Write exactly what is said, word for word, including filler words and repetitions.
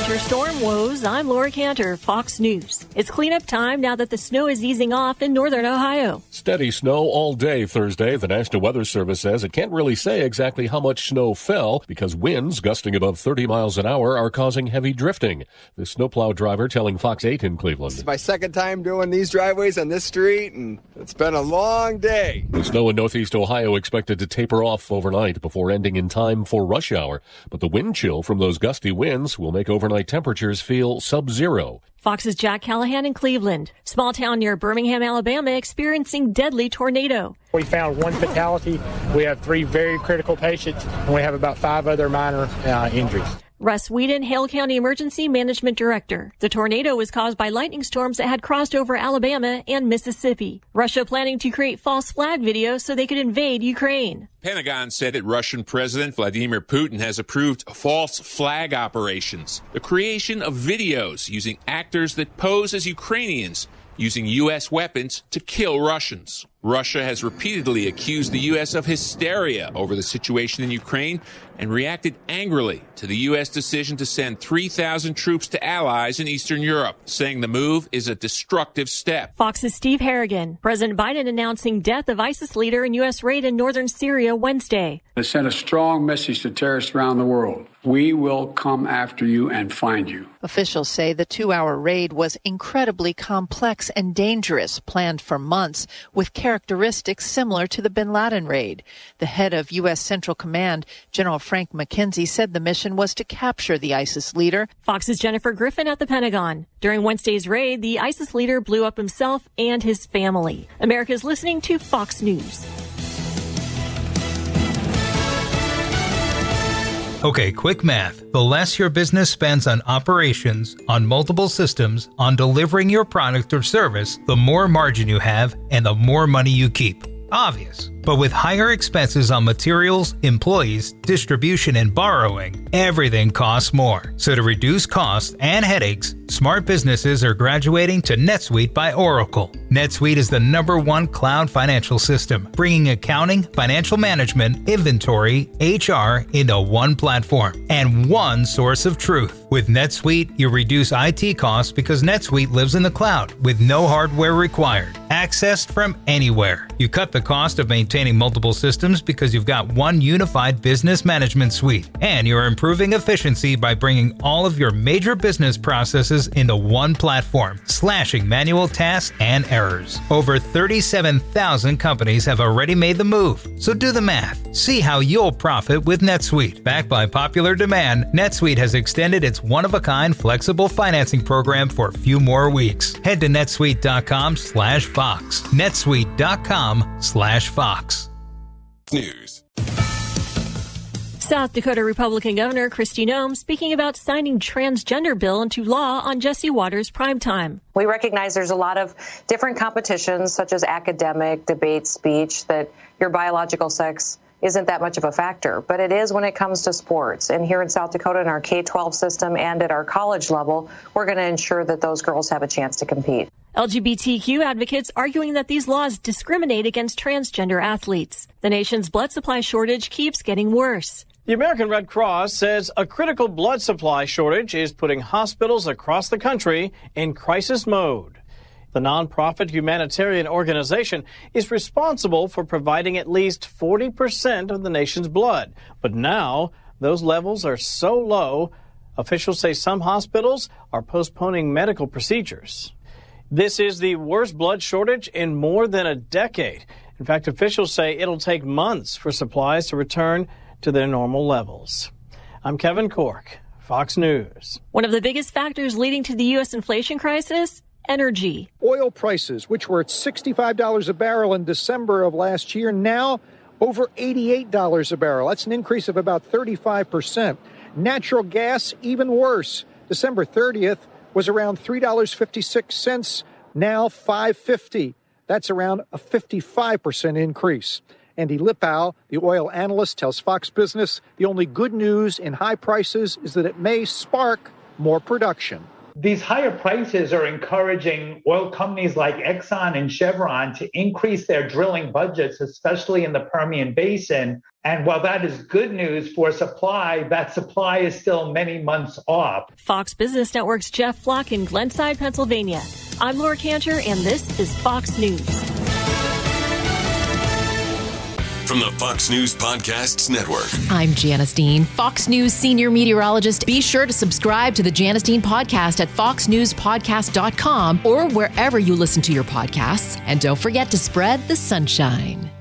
winter storm woes, I'm Laura Cantor, Fox News. It's cleanup time now that the snow is easing off in northern Ohio. Steady snow all day Thursday. The National Weather Service says it can't really say exactly how much snow fell because winds gusting above thirty miles an hour are causing heavy drifting. The snowplow driver telling Fox eight in Cleveland. It's my second time doing these driveways on this street, and it's been a long day. The snow in northeast Ohio expected to taper off overnight before ending in time for rush hour. But the wind chill from those gusty winds will make overnight temperatures feel sub-zero. Fox's Jack Callahan in Cleveland. Small town near Birmingham, Alabama, experiencing deadly tornado. We found one fatality. We have three very critical patients, and we have about five other minor uh, injuries. Russ Whedon, Hale County Emergency Management Director. The tornado was caused by lightning storms that had crossed over Alabama and Mississippi. Russia planning to create false flag videos so they could invade Ukraine. Pentagon said that Russian President Vladimir Putin has approved false flag operations, the creation of videos using actors that pose as Ukrainians, using U S weapons to kill Russians. Russia has repeatedly accused the U S of hysteria over the situation in Ukraine and reacted angrily to the U S decision to send three thousand troops to allies in Eastern Europe, saying the move is a destructive step. Fox's Steve Harrigan. President Biden announcing death of ISIS leader in U S raid in northern Syria Wednesday. They sent a strong message to terrorists around the world. We will come after you and find you. Officials say the two-hour raid was incredibly complex and dangerous, planned for months, with characteristics similar to the bin Laden raid. The head of U S Central Command, General Frank McKenzie, said the mission was to capture the ISIS leader. Fox's Jennifer Griffin at the Pentagon. During Wednesday's raid, the ISIS leader blew up himself and his family. America's listening to Fox News. Okay, quick math. The less your business spends on operations, on multiple systems, on delivering your product or service, the more margin you have and the more money you keep. Obvious. But with higher expenses on materials, employees, distribution, and borrowing, everything costs more. So to reduce costs and headaches, smart businesses are graduating to NetSuite by Oracle. NetSuite is the number one cloud financial system, bringing accounting, financial management, inventory, H R into one platform and one source of truth. With NetSuite, you reduce I T costs because NetSuite lives in the cloud with no hardware required, accessed from anywhere. You cut the cost of maintaining multiple systems because you've got one unified business management suite, and you're improving efficiency by bringing all of your major business processes into one platform, slashing manual tasks and errors. Over thirty-seven thousand companies have already made the move, so do the math. See how you'll profit with NetSuite. Backed by popular demand, NetSuite has extended its one-of-a-kind flexible financing program for a few more weeks. Head to netsuite.com slash Fox. netsuite.com slash Fox. News. South Dakota Republican Governor Kristi Noem speaking about signing transgender bill into law on Jesse Watters' primetime. We recognize there's a lot of different competitions, such as academic, debate, speech, that your biological sex isn't that much of a factor, but it is when it comes to sports. And here in South Dakota, in our K twelve system and at our college level, we're going to ensure that those girls have a chance to compete. L G B T Q advocates arguing that these laws discriminate against transgender athletes. The nation's blood supply shortage keeps getting worse. The American Red Cross says a critical blood supply shortage is putting hospitals across the country in crisis mode. The nonprofit humanitarian organization is responsible for providing at least forty percent of the nation's blood. But now, those levels are so low, officials say some hospitals are postponing medical procedures. This is the worst blood shortage in more than a decade. In fact, officials say it'll take months for supplies to return to their normal levels. I'm Kevin Cork, Fox News. One of the biggest factors leading to the U S inflation crisis? Energy. Oil prices, which were at sixty-five dollars a barrel in December of last year, now over eighty-eight dollars a barrel. That's an increase of about thirty-five percent. Natural gas, even worse. December thirtieth was around three dollars and fifty-six cents, now five dollars and fifty cents. That's around a fifty-five percent increase. Andy Lipow, the oil analyst, tells Fox Business the only good news in high prices is that it may spark more production. these higher prices are encouraging oil companies like Exxon and Chevron to increase their drilling budgets, especially in the Permian Basin. And while that is good news for supply, that supply is still many months off. Fox Business Network's Jeff Flock in Glenside, Pennsylvania. I'm Laura Cantor, and this is Fox News. From the Fox News Podcasts Network. I'm Janice Dean, Fox News senior meteorologist. Be sure to subscribe to the Janice Dean podcast at fox news podcast dot com or wherever you listen to your podcasts. And don't forget to spread the sunshine.